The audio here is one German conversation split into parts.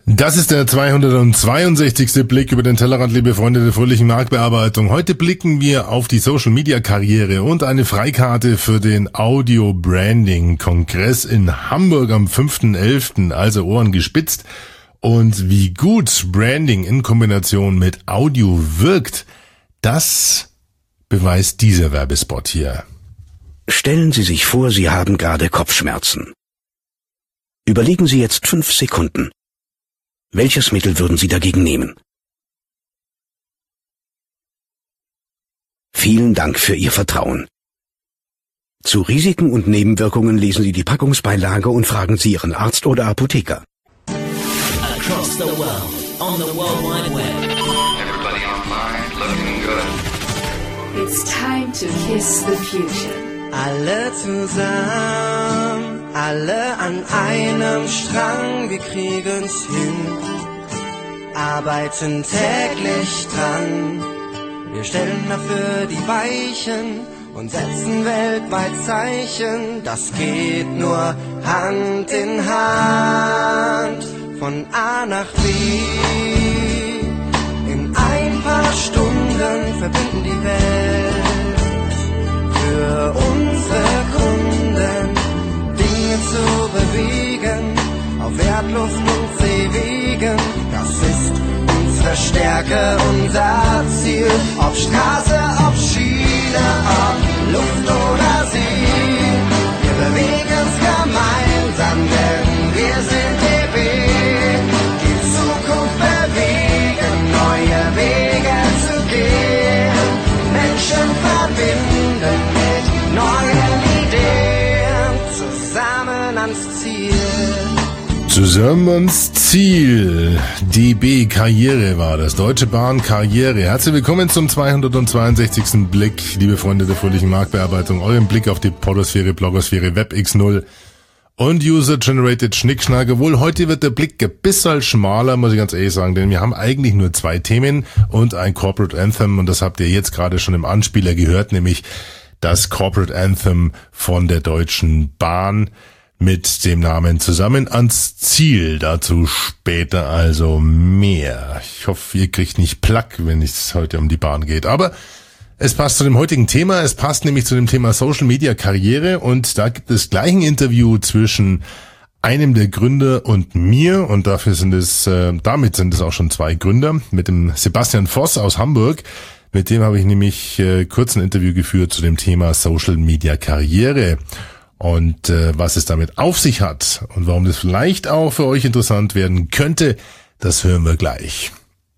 Das ist der 262. Blick über den Tellerrand, liebe Freunde der fröhlichen Marktbearbeitung. Heute blicken wir auf die Social-Media-Karriere und eine Freikarte für den Audio-Branding-Kongress in Hamburg am 5.11., also Ohren gespitzt. Und wie gut Branding in Kombination mit Audio wirkt, das beweist dieser Werbespot hier. Stellen Sie sich vor, Sie haben gerade Kopfschmerzen. Überlegen Sie jetzt 5 Sekunden. Welches Mittel würden Sie dagegen nehmen? Vielen Dank für Ihr Vertrauen. Zu Risiken und Nebenwirkungen lesen Sie die Packungsbeilage und fragen Sie Ihren Arzt oder Apotheker. Across the world, on the World Wide Web. Everybody online, looking good. It's time to kiss the future. Alle zusammen, alle an einem Strang, wir kriegen's hin, arbeiten täglich dran. Wir stellen dafür die Weichen und setzen weltweit Zeichen. Das geht nur Hand in Hand, von A nach B. In ein paar Stunden verbinden die Welt. Für unsere Kunden Dinge zu bewegen, auf Erdluft und Seewegen. Das ist unsere Stärke, unser Ziel. Ob Straße, ob Schiene, ob Luft oder See. Wir bewegen's gemeinsam, denn wir sind DB. Die Zukunft bewegen, neue Wege zu gehen. Menschen verbinden mit neuen Ideen, zusammen ans Ziel. Zusammen ans Ziel. DB Karriere war das. Deutsche Bahn Karriere. Herzlich willkommen zum 262. Blick, liebe Freunde der fröhlichen Marktbearbeitung. Euren Blick auf die Podosphäre, Blogosphäre, WebX0 und User-Generated Schnickschnack. Obwohl, heute wird der Blick ein bisschen schmaler, muss ich ganz ehrlich sagen, denn wir haben eigentlich nur 2 Themen und ein Corporate Anthem, und das habt ihr jetzt gerade schon im Anspieler gehört, nämlich das Corporate Anthem von der Deutschen Bahn mit dem Namen Zusammen ans Ziel. Dazu später also mehr. Ich hoffe, ihr kriegt nicht Plack, wenn es heute um die Bahn geht. Aber es passt zu dem heutigen Thema. Es passt nämlich zu dem Thema Social Media Karriere, und da gibt es gleich ein Interview zwischen einem der Gründer und mir, und damit sind es auch schon 2 Gründer, mit dem Sebastian Voss aus Hamburg. Mit dem habe ich nämlich kurz ein Interview geführt zu dem Thema Social Media Karriere. Und was es damit auf sich hat und warum das vielleicht auch für euch interessant werden könnte, das hören wir gleich.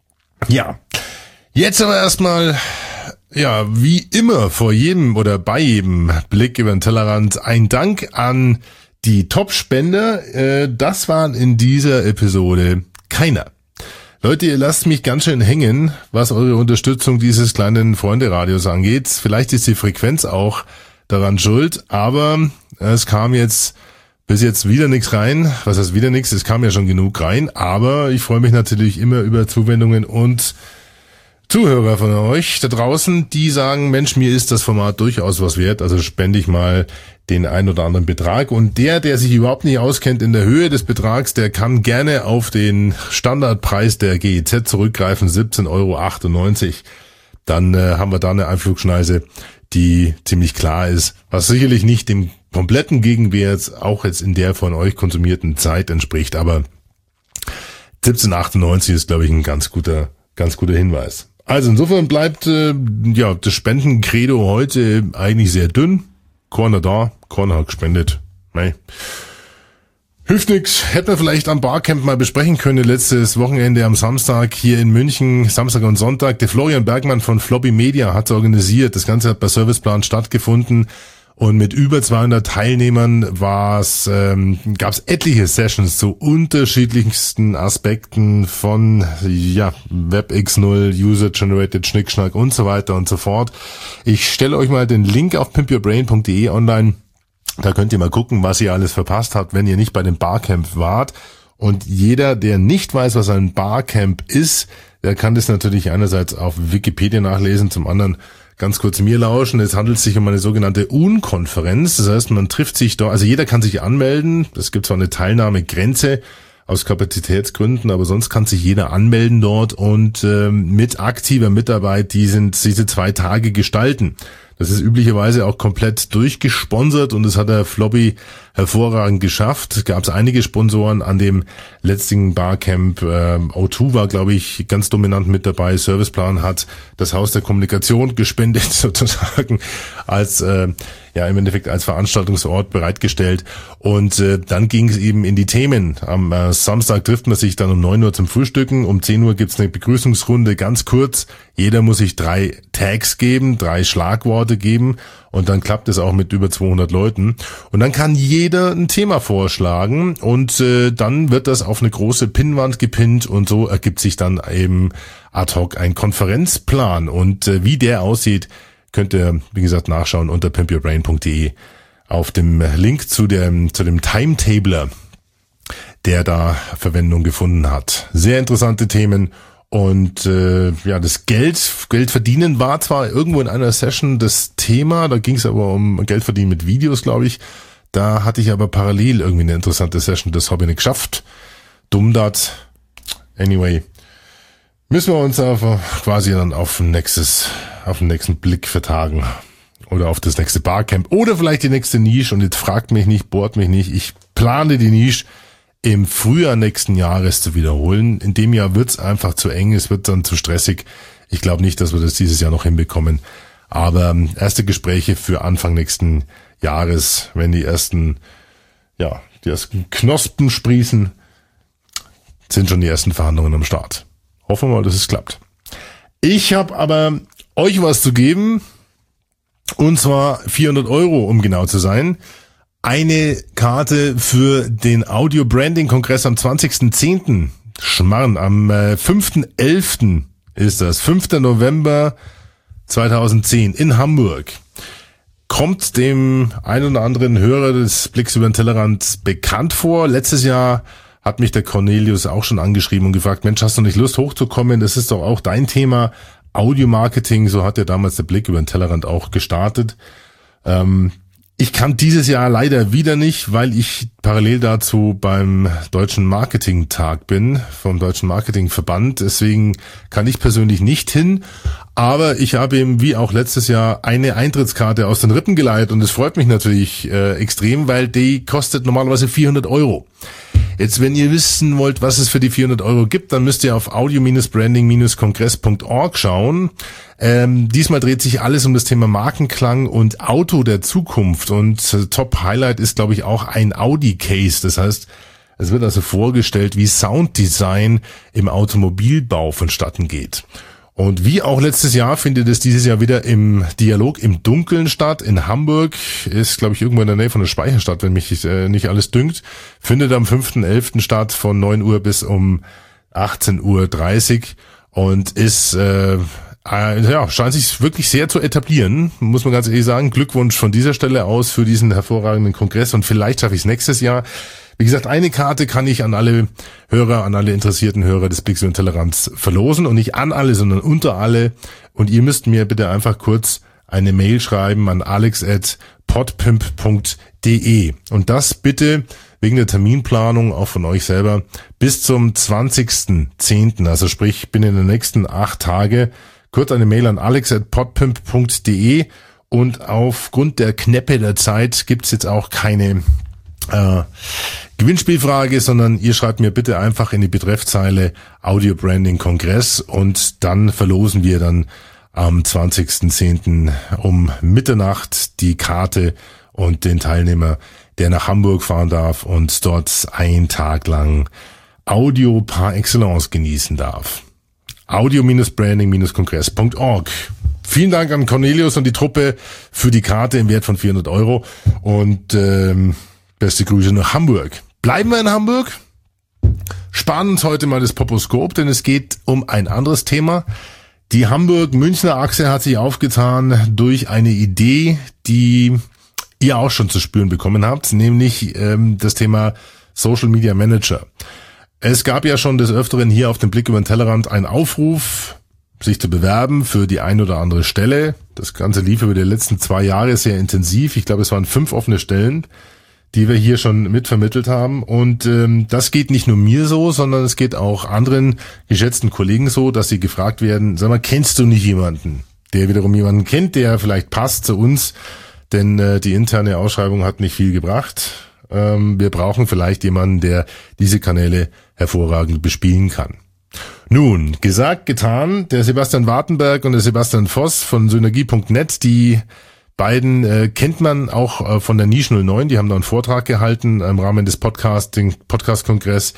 Ja, jetzt aber erstmal, ja, wie immer vor jedem oder bei jedem Blick über den Tellerrand ein Dank an die Top-Spender. Das waren in dieser Episode keiner. Leute, ihr lasst mich ganz schön hängen, was eure Unterstützung dieses kleinen Freunde-Radios angeht. Vielleicht ist die Frequenz auch daran schuld, aber es kam bis jetzt wieder nichts rein. Was heißt wieder nichts? Es kam ja schon genug rein, aber ich freue mich natürlich immer über Zuwendungen und Zuhörer von euch da draußen, die sagen, Mensch, mir ist das Format durchaus was wert, also spende ich mal den ein oder anderen Betrag. Und der sich überhaupt nicht auskennt in der Höhe des Betrags, der kann gerne auf den Standardpreis der GEZ zurückgreifen, 17,98 €. Dann haben wir da eine Einflugschneise, die ziemlich klar ist, was sicherlich nicht dem kompletten Gegenwert auch jetzt in der von euch konsumierten Zeit entspricht, aber 17,98 ist, glaube ich, ein ganz guter Hinweis. Also insofern bleibt das Spendencredo heute eigentlich sehr dünn. Keiner da, keiner hat gespendet. Nee. Hilft nix. Hätten wir vielleicht am Barcamp mal besprechen können, letztes Wochenende am Samstag hier in München, Samstag und Sonntag. Der Florian Bergmann von Floppy Media hat organisiert. Das Ganze hat bei Serviceplan stattgefunden. Und mit über 200 Teilnehmern gab's etliche Sessions zu unterschiedlichsten Aspekten von WebX0, User-Generated Schnickschnack und so weiter und so fort. Ich stelle euch mal den Link auf pimpyourbrain.de online. Da könnt ihr mal gucken, was ihr alles verpasst habt, wenn ihr nicht bei dem Barcamp wart. Und jeder, der nicht weiß, was ein Barcamp ist, der kann das natürlich einerseits auf Wikipedia nachlesen, zum anderen ganz kurz mir lauschen. Es handelt sich um eine sogenannte UN-Konferenz. Das heißt, man trifft sich da, also jeder kann sich anmelden. Es gibt zwar eine Teilnahmegrenze, aus Kapazitätsgründen, aber sonst kann sich jeder anmelden dort und mit aktiver Mitarbeit diese 2 Tage gestalten. Das ist üblicherweise auch komplett durchgesponsert und das hat der Floppy hervorragend geschafft. Es gab einige Sponsoren an dem letzten Barcamp. O2 war, glaube ich, ganz dominant mit dabei. Serviceplan hat das Haus der Kommunikation gespendet, sozusagen, als im Endeffekt als Veranstaltungsort bereitgestellt. Und dann ging es eben in die Themen. Am Samstag trifft man sich dann um 9 Uhr zum Frühstücken. Um 10 Uhr gibt's eine Begrüßungsrunde, ganz kurz. Jeder muss sich 3 Tags geben, 3 Schlagworte geben. Und dann klappt es auch mit über 200 Leuten. Und dann kann jeder ein Thema vorschlagen. Und dann wird das auf eine große Pinnwand gepinnt. Und so ergibt sich dann eben ad hoc ein Konferenzplan. Und wie der aussieht, könnt ihr, wie gesagt, nachschauen unter pimpyourbrain.de auf dem Link zu dem Timetabler, der da Verwendung gefunden hat. Sehr interessante Themen und das Geld verdienen war zwar irgendwo in einer Session das Thema, da ging es aber um Geld verdienen mit Videos, glaube ich. Da hatte ich aber parallel irgendwie eine interessante Session, das habe ich nicht geschafft. Dumm dat. Anyway, müssen wir uns aber quasi dann auf den nächsten Blick vertagen. Oder auf das nächste Barcamp. Oder vielleicht die nächste Nische. Und jetzt fragt mich nicht, bohrt mich nicht. Ich plane die Nische im Frühjahr nächsten Jahres zu wiederholen. In dem Jahr wird's einfach zu eng. Es wird dann zu stressig. Ich glaube nicht, dass wir das dieses Jahr noch hinbekommen. Aber erste Gespräche für Anfang nächsten Jahres, wenn die ersten Knospen sprießen, sind schon die ersten Verhandlungen am Start. Hoffen wir mal, dass es klappt. Ich habe aber euch was zu geben, und zwar 400 €, um genau zu sein. Eine Karte für den Audio-Branding-Kongress am 20.10. Schmarrn, am 5.11. ist das. 5. November 2010 in Hamburg. Kommt dem einen oder anderen Hörer des Blicks über den Tellerrand bekannt vor. Letztes Jahr hat mich der Cornelius auch schon angeschrieben und gefragt, Mensch, hast du nicht Lust hochzukommen? Das ist doch auch dein Thema. Audio-Marketing, so hat ja damals der Blick über den Tellerrand auch gestartet. Ich kann dieses Jahr leider wieder nicht, weil ich parallel dazu beim Deutschen Marketing-Tag bin, vom Deutschen Marketing-Verband. Deswegen kann ich persönlich nicht hin. Aber ich habe eben, wie auch letztes Jahr, eine Eintrittskarte aus den Rippen geleiht. Und es freut mich natürlich extrem, weil die kostet normalerweise 400 €. Jetzt, wenn ihr wissen wollt, was es für die 400 € gibt, dann müsst ihr auf audio-branding-kongress.org schauen. Diesmal dreht sich alles um das Thema Markenklang und Auto der Zukunft. Und Top-Highlight ist, glaube ich, auch ein Audi-Case. Das heißt, es wird also vorgestellt, wie Sounddesign im Automobilbau vonstatten geht. Und wie auch letztes Jahr findet es dieses Jahr wieder im Dialog im Dunkeln statt. In Hamburg ist, glaube ich, irgendwo in der Nähe von der Speicherstadt, wenn mich nicht alles dünkt. Findet am 5.11. statt von 9 Uhr bis um 18.30 Uhr und ist scheint sich wirklich sehr zu etablieren, muss man ganz ehrlich sagen. Glückwunsch von dieser Stelle aus für diesen hervorragenden Kongress und vielleicht schaffe ich es nächstes Jahr. Wie gesagt, eine Karte kann ich an alle Hörer, an alle interessierten Hörer des Blicks über den Tellerrand verlosen und nicht an alle, sondern unter alle. Und ihr müsst mir bitte einfach kurz eine Mail schreiben an alex@podpimp.de und das bitte wegen der Terminplanung auch von euch selber bis zum 20.10. Also sprich, binnen der nächsten 8 Tage kurz eine Mail an alex@podpimp.de und aufgrund der Knäppe der Zeit gibt's jetzt auch keine Gewinnspielfrage, sondern ihr schreibt mir bitte einfach in die Betreffzeile Audio Branding Kongress und dann verlosen wir dann am 20.10. um Mitternacht die Karte und den Teilnehmer, der nach Hamburg fahren darf und dort einen Tag lang Audio par excellence genießen darf. Audio-Branding-Kongress.org. Vielen Dank an Cornelius und die Truppe für die Karte im Wert von 400 € und beste Grüße nach Hamburg. Bleiben wir in Hamburg, sparen uns heute mal das Poposkop, denn es geht um ein anderes Thema. Die Hamburg-Münchner Achse hat sich aufgetan durch eine Idee, die ihr auch schon zu spüren bekommen habt, nämlich das Thema Social Media Manager. Es gab ja schon des Öfteren hier auf dem Blick über den Tellerrand einen Aufruf, sich zu bewerben für die ein oder andere Stelle. Das Ganze lief über die letzten 2 Jahre sehr intensiv. Ich glaube, es waren 5 offene Stellen. die wir hier schon mitvermittelt haben. Und das geht nicht nur mir so, sondern es geht auch anderen geschätzten Kollegen so, dass sie gefragt werden, sag mal, kennst du nicht jemanden, der wiederum jemanden kennt, der vielleicht passt zu uns? Denn die interne Ausschreibung hat nicht viel gebracht. Wir brauchen vielleicht jemanden, der diese Kanäle hervorragend bespielen kann. Nun, gesagt, getan, der Sebastian Wartenberg und der Sebastian Voss von Synergie.net, die beiden kennt man auch von der Niche 09, die haben da einen Vortrag gehalten im Rahmen des Podcast-Kongress.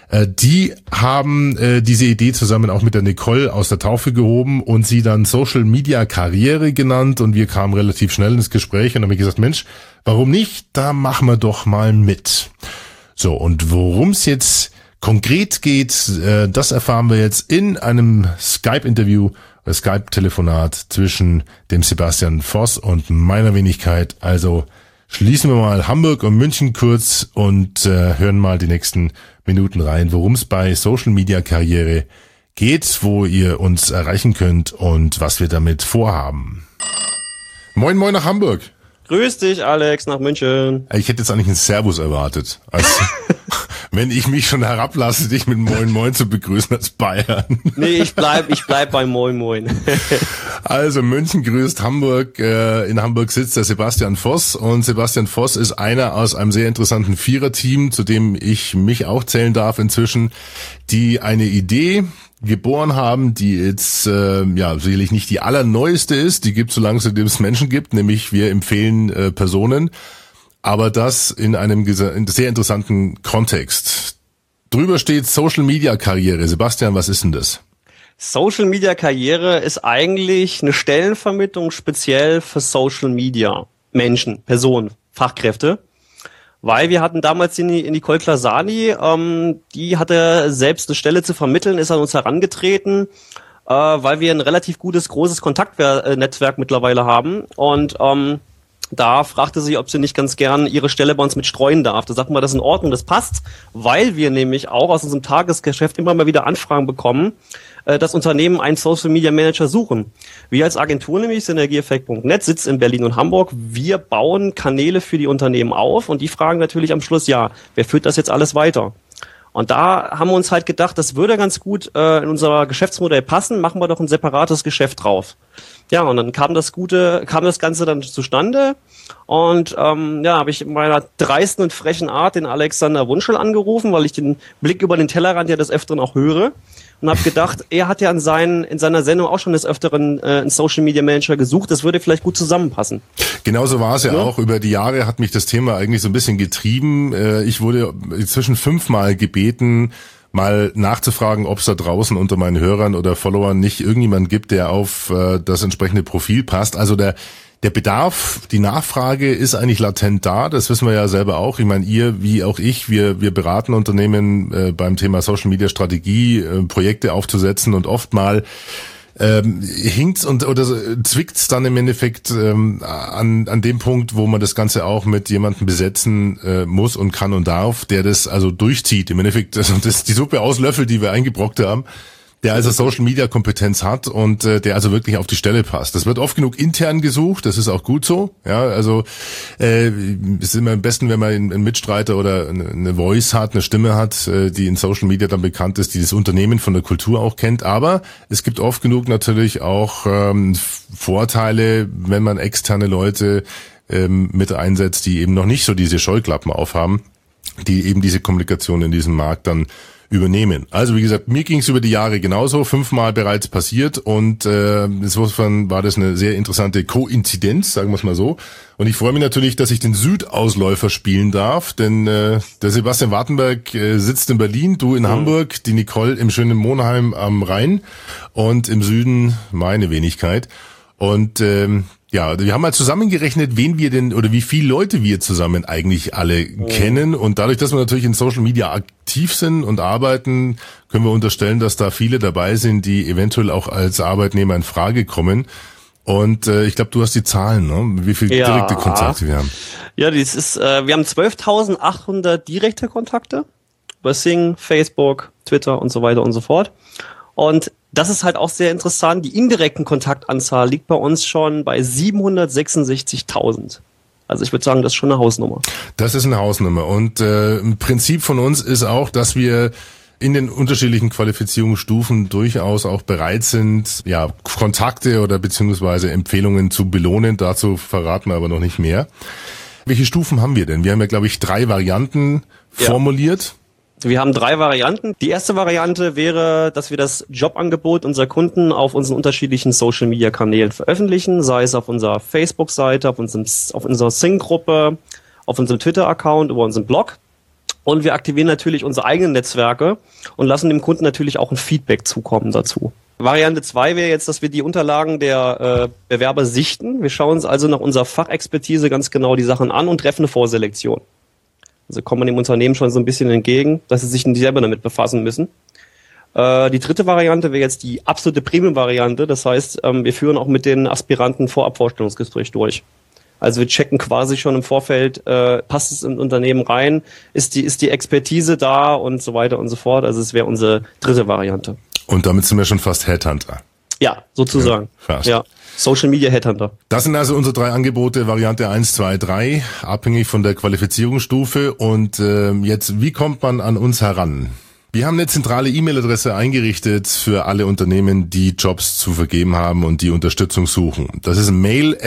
Die haben diese Idee zusammen auch mit der Nicole aus der Taufe gehoben und sie dann Social Media Karriere genannt, und wir kamen relativ schnell ins Gespräch und haben gesagt, Mensch, warum nicht? Da machen wir doch mal mit. So, und worum es jetzt konkret geht, das erfahren wir jetzt in einem Skype-Interview, Skype-Telefonat zwischen dem Sebastian Voss und meiner Wenigkeit. Also schließen wir mal Hamburg und München kurz und hören mal die nächsten Minuten rein, worum es bei Social Media Karriere geht, wo ihr uns erreichen könnt und was wir damit vorhaben. Moin, moin nach Hamburg. Grüß dich, Alex, nach München. Ich hätte jetzt eigentlich einen Servus erwartet. Also, wenn ich mich schon herablasse, dich mit Moin Moin zu begrüßen als Bayern. Nee, ich bleib bei Moin Moin. Also München grüßt Hamburg. In Hamburg sitzt der Sebastian Voss, und Sebastian Voss ist einer aus einem sehr interessanten Viererteam, zu dem ich mich auch zählen darf inzwischen, die eine Idee geboren haben, die jetzt sicherlich nicht die allerneueste ist, die gibt es, solange es Menschen gibt, nämlich wir empfehlen Personen, aber das in einem sehr interessanten Kontext. Drüber steht Social Media Karriere. Sebastian, was ist denn das? Social Media Karriere ist eigentlich eine Stellenvermittlung speziell für Social Media Menschen, Personen, Fachkräfte. Weil wir hatten damals die Nicole Klasani, die hatte selbst eine Stelle zu vermitteln, ist an uns herangetreten, weil wir ein relativ großes Kontaktnetzwerk mittlerweile haben. Und da fragte sie, ob sie nicht ganz gern ihre Stelle bei uns mit streuen darf. Da sagten wir, das ist in Ordnung, das passt, weil wir nämlich auch aus unserem Tagesgeschäft immer mal wieder Anfragen bekommen, dass Unternehmen einen Social Media Manager suchen. Wir als Agentur nämlich, Synergieeffekt.net, sitzt in Berlin und Hamburg. Wir bauen Kanäle für die Unternehmen auf, und die fragen natürlich am Schluss, ja, wer führt das jetzt alles weiter? Und da haben wir uns halt gedacht, das würde ganz gut in unser Geschäftsmodell passen, machen wir doch ein separates Geschäft drauf. Ja, und dann kam das Ganze dann zustande, und habe ich in meiner dreisten und frechen Art den Alexander Wunschel angerufen, weil ich den Blick über den Tellerrand ja des Öfteren auch höre, und habe gedacht, er hat ja in seiner Sendung auch schon des Öfteren einen Social Media Manager gesucht, das würde vielleicht gut zusammenpassen. Genauso war es ja auch. Über die Jahre hat mich das Thema eigentlich so ein bisschen getrieben. Ich wurde inzwischen 5-mal gebeten, mal nachzufragen, ob es da draußen unter meinen Hörern oder Followern nicht irgendjemand gibt, der auf das entsprechende Profil passt. Also der Bedarf, die Nachfrage ist eigentlich latent da, das wissen wir ja selber auch. Ich meine, ihr wie auch ich, wir beraten Unternehmen beim Thema Social Media Strategie, Projekte aufzusetzen, und oft mal hinkt's oder zwickt's dann im Endeffekt an dem Punkt, wo man das Ganze auch mit jemandem besetzen muss und kann und darf, der das also durchzieht. Im Endeffekt das die Suppe auslöffelt, die wir eingebrockt haben, der also Social Media Kompetenz hat und der also wirklich auf die Stelle passt. Das wird oft genug intern gesucht, das ist auch gut so. Ja, also es ist immer am besten, wenn man einen Mitstreiter oder eine Voice hat, eine Stimme hat, die in Social Media dann bekannt ist, die das Unternehmen von der Kultur auch kennt. Aber es gibt oft genug natürlich auch Vorteile, wenn man externe Leute mit einsetzt, die eben noch nicht so diese Scheuklappen aufhaben, die eben diese Kommunikation in diesem Markt dann übernehmen. Also wie gesagt, mir ging es über die Jahre genauso, 5-mal bereits passiert, und insofern war das eine sehr interessante Koinzidenz, sagen wir es mal so. Und ich freue mich natürlich, dass ich den Südausläufer spielen darf, denn der Sebastian Wartenberg sitzt in Berlin, du in Hamburg, die Nicole im schönen Monheim am Rhein und im Süden meine Wenigkeit. Und wir haben mal zusammengerechnet, wen wir denn oder wie viele Leute wir zusammen eigentlich alle kennen. Und dadurch, dass wir natürlich in Social Media aktiv sind und arbeiten, können wir unterstellen, dass da viele dabei sind, die eventuell auch als Arbeitnehmer in Frage kommen. Und ich glaube, du hast die Zahlen, ne? Wie viele direkte Kontakte wir haben. Ja, wir haben 12.800 direkte Kontakte über Sing, Facebook, Twitter und so weiter und so fort. Und das ist halt auch sehr interessant. Die indirekten Kontaktanzahl liegt bei uns schon bei 766.000. Also ich würde sagen, das ist schon eine Hausnummer. Das ist eine Hausnummer. Und ein Prinzip von uns ist auch, dass wir in den unterschiedlichen Qualifizierungsstufen durchaus auch bereit sind, ja, Kontakte oder beziehungsweise Empfehlungen zu belohnen. Dazu verraten wir aber noch nicht mehr. Welche Stufen haben wir denn? Wir haben ja, glaube ich, 3 Varianten formuliert. Wir haben 3 Varianten. Die erste Variante wäre, dass wir das Jobangebot unserer Kunden auf unseren unterschiedlichen Social-Media-Kanälen veröffentlichen, sei es auf unserer Facebook-Seite, auf unserer Sing-Gruppe, auf unserem Twitter-Account, über unseren Blog. Und wir aktivieren natürlich unsere eigenen Netzwerke und lassen dem Kunden natürlich auch ein Feedback zukommen dazu. Variante 2 wäre jetzt, dass wir die Unterlagen der Bewerber sichten. Wir schauen uns also nach unserer Fachexpertise ganz genau die Sachen an und treffen eine Vorselektion. Also kommt man dem Unternehmen schon so ein bisschen entgegen, dass sie sich nicht selber damit befassen müssen. Die dritte Variante wäre jetzt die absolute Premium-Variante. Das heißt, wir führen auch mit den Aspiranten Vorabvorstellungsgespräch durch. Also wir checken quasi schon im Vorfeld, passt es in Unternehmen rein, ist die Expertise da und so weiter und so fort. Also es wäre unsere dritte Variante. Und damit sind wir schon fast Headhunter. Ja, sozusagen. Ja, fast. Ja. Social Media Headhunter. Das sind also unsere 3 Angebote, Variante 1, 2, 3, abhängig von der Qualifizierungsstufe. Und jetzt, wie kommt man an uns heran? Wir haben eine zentrale E-Mail-Adresse eingerichtet für alle Unternehmen, die Jobs zu vergeben haben und die Unterstützung suchen. Das ist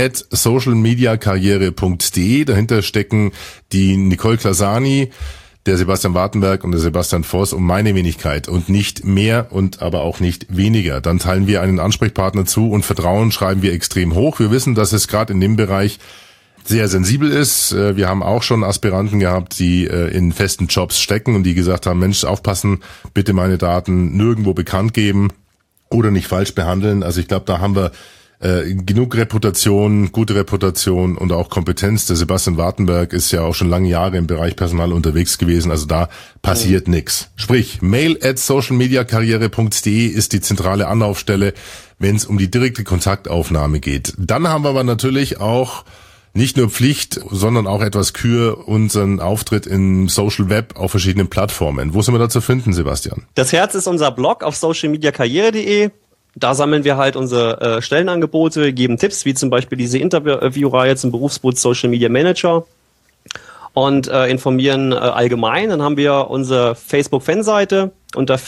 mail@socialmediakarriere.de. Dahinter stecken die Nicole Klasani, der Sebastian Wartenberg und der Sebastian Voss und meine Wenigkeit und nicht mehr und aber auch nicht weniger. Dann teilen wir einen Ansprechpartner zu und Vertrauen schreiben wir extrem hoch. Wir wissen, dass es gerade in dem Bereich sehr sensibel ist. Wir haben auch schon Aspiranten gehabt, die in festen Jobs stecken und die gesagt haben, Mensch, aufpassen, bitte meine Daten nirgendwo bekannt geben oder nicht falsch behandeln. Also ich glaube, da haben wir genug Reputation, gute Reputation und auch Kompetenz. Der Sebastian Wartenberg ist ja auch schon lange Jahre im Bereich Personal unterwegs gewesen, also da passiert nichts. Sprich, mail@socialmediakarriere.de ist die zentrale Anlaufstelle, wenn es um die direkte Kontaktaufnahme geht. Dann haben wir aber natürlich auch nicht nur Pflicht, sondern auch etwas Kür unseren Auftritt im Social Web auf verschiedenen Plattformen. Wo sind wir da zu finden, Sebastian? Das Herz ist unser Blog auf socialmediakarriere.de. Da sammeln wir halt unsere Stellenangebote, geben Tipps, wie zum Beispiel diese Interviewreihe zum Berufsboot Social Media Manager und informieren allgemein. Dann haben wir unsere Facebook-Fanseite unter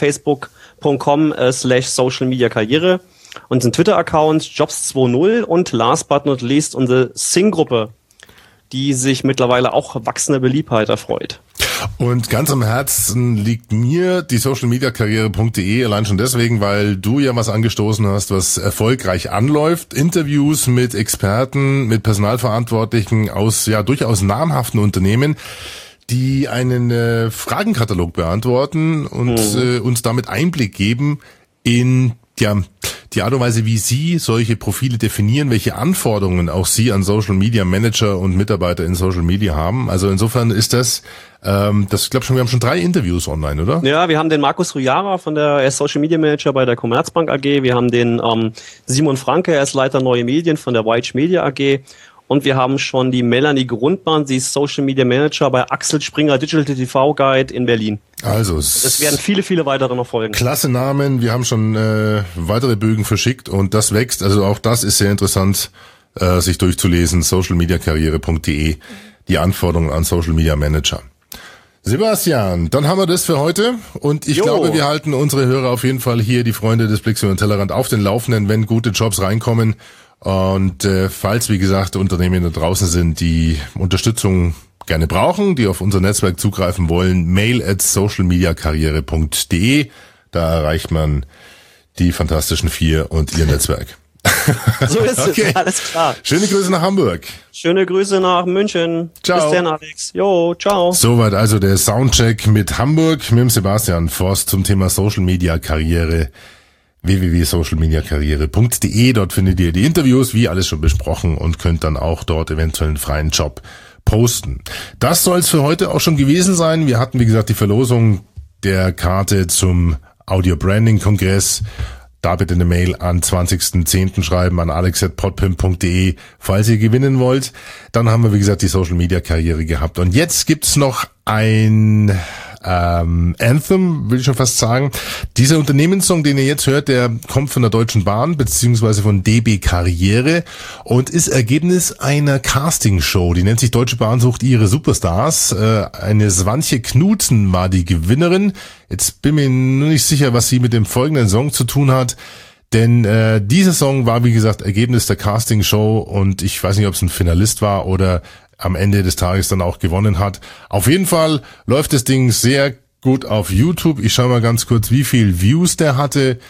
facebook.com/socialmediakarriere, unseren Twitter-Account Jobs20 und last but not least unsere Sing-Gruppe, die sich mittlerweile auch wachsender Beliebtheit erfreut. Und ganz am Herzen liegt mir die socialmediakarriere.de allein schon deswegen, weil du ja was angestoßen hast, was erfolgreich anläuft. Interviews mit Experten, mit Personalverantwortlichen aus ja durchaus namhaften Unternehmen, die einen Fragenkatalog beantworten und uns damit Einblick geben in die Art und Weise, wie Sie solche Profile definieren, welche Anforderungen auch Sie an Social Media Manager und Mitarbeiter in Social Media haben. Also insofern ist das ich glaube schon, wir haben schon 3 Interviews online, oder? Ja, wir haben den Markus Rujara er ist Social Media Manager bei der Commerzbank AG. Wir haben den Simon Franke, er ist Leiter Neue Medien von der White Media AG. Und wir haben schon die Melanie Grundmann, sie ist Social Media Manager bei Axel Springer Digital TV Guide in Berlin. Also es werden viele, viele weitere noch folgen. Klasse Namen, wir haben schon weitere Bögen verschickt und das wächst. Also auch das ist sehr interessant, sich durchzulesen. socialmediakarriere.de, die Anforderungen an Social Media Manager. Sebastian, dann haben wir das für heute und ich glaube, wir halten unsere Hörer auf jeden Fall hier, die Freunde des Blicks über den Tellerrand, auf den Laufenden, wenn gute Jobs reinkommen. Und falls, wie gesagt, Unternehmen da draußen sind, die Unterstützung gerne brauchen, die auf unser Netzwerk zugreifen wollen, mail@socialmediakarriere.de. Da erreicht man die Fantastischen 4 und ihr Netzwerk. So ist okay. Es, alles klar. Schöne Grüße nach Hamburg. Schöne Grüße nach München. Ciao. Bis dann, Alex. Jo, ciao. Soweit also der Soundcheck mit Hamburg, mit dem Sebastian Voss zum Thema Social Media Karriere. www.socialmediakarriere.de. Dort findet ihr die Interviews, wie alles schon besprochen, und könnt dann auch dort eventuell einen freien Job posten. Das soll es für heute auch schon gewesen sein. Wir hatten, wie gesagt, die Verlosung der Karte zum Audio Branding Kongress. Da bitte eine Mail an 20.10. schreiben an alex@podpimp.de, falls ihr gewinnen wollt. Dann haben wir, wie gesagt, die Social Media Karriere gehabt. Und jetzt gibt's noch ein Anthem, will ich schon fast sagen. Dieser Unternehmenssong, den ihr jetzt hört, der kommt von der Deutschen Bahn beziehungsweise von DB Karriere und ist Ergebnis einer Castingshow. Die nennt sich Deutsche Bahn sucht ihre Superstars. Eine Swantje Knudsen war die Gewinnerin. Jetzt bin mir nur nicht sicher, was sie mit dem folgenden Song zu tun hat. Denn dieser Song war, wie gesagt, Ergebnis der Castingshow und ich weiß nicht, ob es ein Finalist war oder am Ende des Tages dann auch gewonnen hat. Auf jeden Fall läuft das Ding sehr gut auf YouTube. Ich schaue mal ganz kurz, wie viel Views der hatte.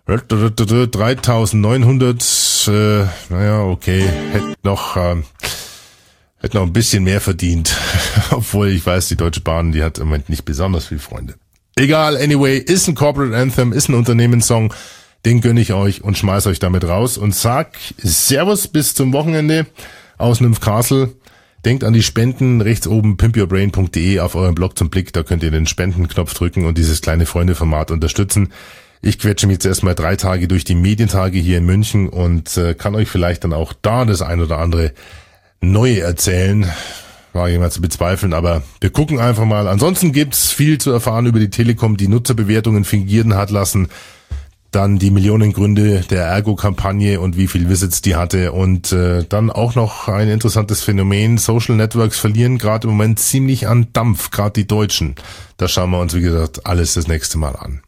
3900, naja, okay, hätte noch ein bisschen mehr verdient. Obwohl ich weiß, die Deutsche Bahn, die hat im Moment nicht besonders viele Freunde. Egal, anyway, ist ein Corporate Anthem, ist ein Unternehmenssong. Den gönne ich euch und schmeiß euch damit raus und sag Servus bis zum Wochenende aus Nymphcastle. Denkt an die Spenden, rechts oben pimpyourbrain.de auf eurem Blog zum Blick, da könnt ihr den Spendenknopf drücken und dieses kleine Freunde-Format unterstützen. Ich quetsche mich jetzt erstmal 3 Tage durch die Medientage hier in München und kann euch vielleicht dann auch da das ein oder andere Neue erzählen. War jemand zu bezweifeln, aber wir gucken einfach mal. Ansonsten gibt's viel zu erfahren über die Telekom, die Nutzerbewertungen fingieren hat lassen. Dann die Millionen Gründe der Ergo-Kampagne und wie viel Visits die hatte und dann auch noch ein interessantes Phänomen. Social Networks verlieren gerade im Moment ziemlich an Dampf, gerade die Deutschen. Das schauen wir uns, wie gesagt, alles das nächste Mal an.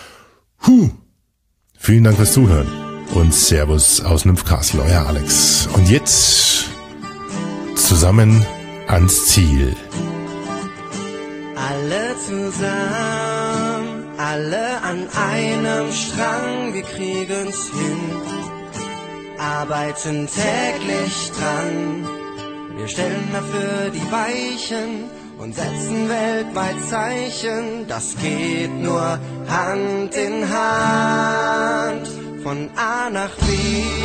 Vielen Dank fürs Zuhören und Servus aus Nymphcastle, euer Alex. Und jetzt zusammen ans Ziel. Alle zusammen, alle an einem Strang, wir kriegen's hin, arbeiten täglich dran. Wir stellen dafür die Weichen und setzen weltweit Zeichen. Das geht nur Hand in Hand, von A nach B.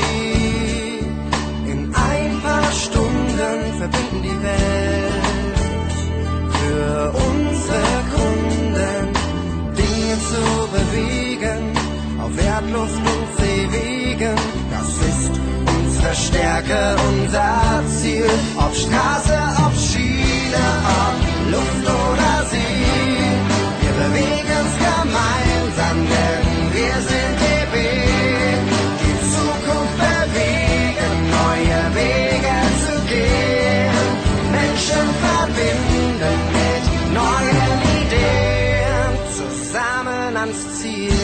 In ein paar Stunden verbinden die Welt. Für unsere Kunden Dinge zu bewegen, auf Erdluft und Seewegen. Das ist unsere Stärke, unser Ziel. Ob Straße, ob Schiene, ob Luft oder See. Wir bewegen's gemeinsam, denn wir sind DB. Die Zukunft bewegen, neue Wege zu gehen. Menschen verbinden mit neuen Ideen, zusammen ans Ziel.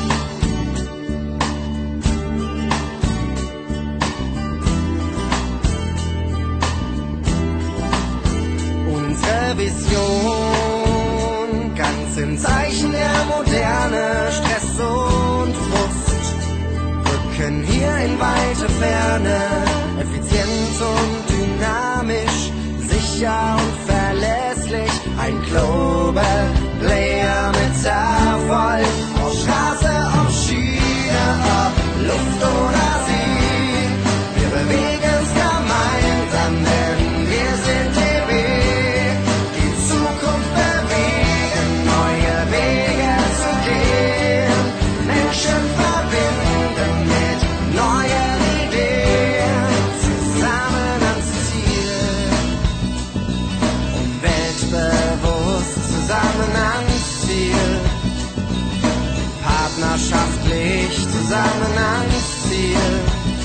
Unsere Vision, ganz im Zeichen der Moderne, Stress und Frust, rücken hier in weite Ferne, effizient und dynamisch, sicher und verlässlich, ein Global Player mit Erfolg. Auf Straße, auf Schiene, ob Luft oder See, wir bewegen's gemeinsam, denn wir sind DB. Die Zukunft bewegen, neue Wege zu gehen, Menschen verbinden mit neuen Ideen, zusammen ans Ziel. Weltbewusst zusammen ans Ziel, partnerschaftlich zusammen ans Ziel,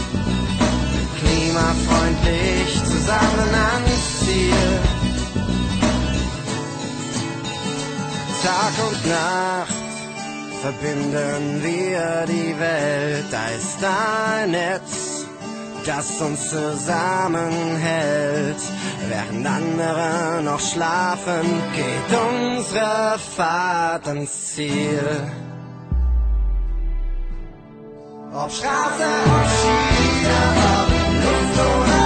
klimafreundlich zusammen ans Ziel. Tag und Nacht verbinden wir die Welt, da ist ein Netz, das uns zusammenhält. Während andere noch schlafen, geht unsere Fahrt ans Ziel. Ob Straße, ob Schiene, ob Luft oder